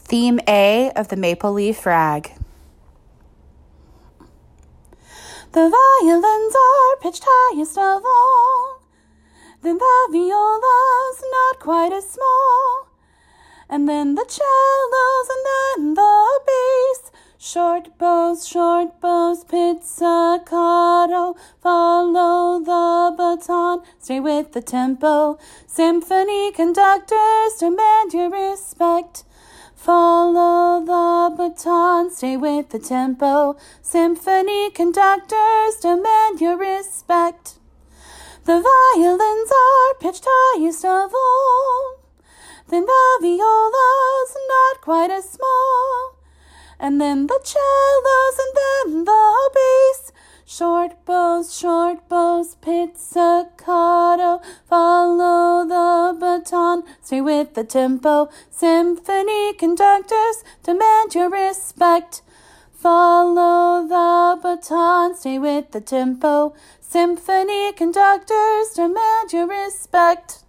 Theme A of the Maple Leaf Rag. The violins are pitched highest of all, then the viola's not quite as small, and then the cellos, and then the bass. Short bows, pizzicato, follow the baton, stay with the tempo. Symphony conductors, demand your respect. Follow the baton, stay with the tempo. Symphony conductors, demand your respect. The violins are pitched highest of all, then the viola's not quite as small, and then the cellos, and then the bass. Short bows, pizzicato, follow the baton, stay with the tempo. Symphony conductors, demand your respect. Follow the baton, stay with the tempo. Symphony conductors, demand your respect.